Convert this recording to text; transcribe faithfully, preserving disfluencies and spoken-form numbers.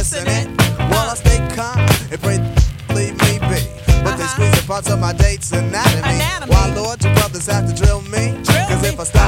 missing it. While I stay calm and pray leave me be. But they squeeze parts of my date's anatomy. Anatomy. Why, Lord, your brothers have to drill me? Drill Cause me. if I stop